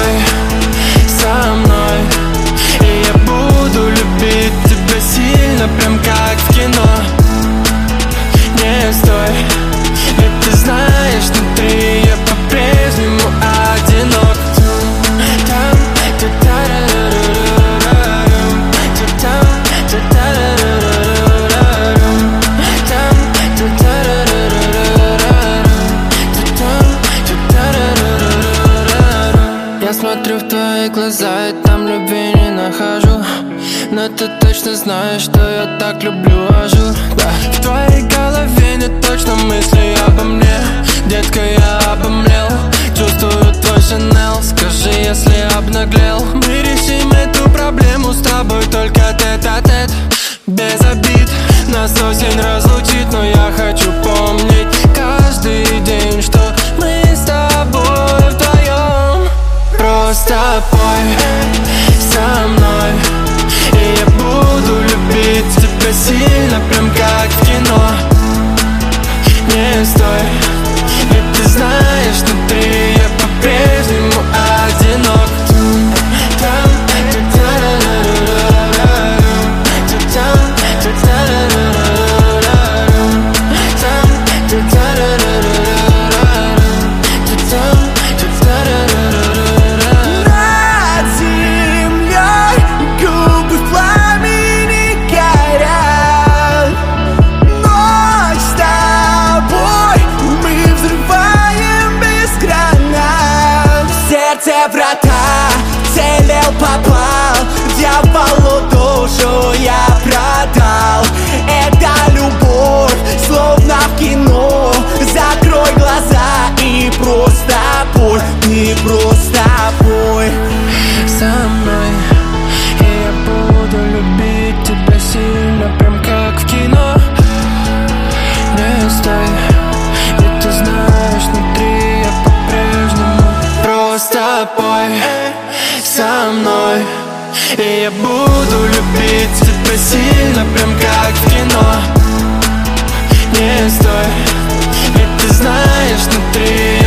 пой со мной, и я буду любить тебя сильно, прям как в кино. Не стой, ведь ты знаешь, внутри я по-прежнему одинок. Я смотрю в твои глаза и там любви не нахожу, но ты точно знаешь, что я так люблю ажур. Да. В твоей голове не точно мысли обо мне, детка, я обомлел. Чувствую твой Шанел, скажи, если обнаглел. Мы решим эту проблему с тобой только тет-а-тет. Без обид, нас осень разлучит, но я хочу помнить каждый день, что мы с тобой вдвоем. Просто пой со мной, и я буду любить тебя сильно, прям как в кино. Не стой, ведь ты знаешь, внутри я по-прежнему одинок. Врата, целил, попал, дьяволу душу я продал. Это любовь, словно в кино. Закрой глаза и просто пой, ты просто пой со мной, и я буду любить тебя сильно, прям как в кино. Не стой, ведь ты знаешь, внутри я по-прежнему. Просто пой со мной, и я буду любить тебя сильно, прям как в кино. Не стой, ведь ты знаешь, внутри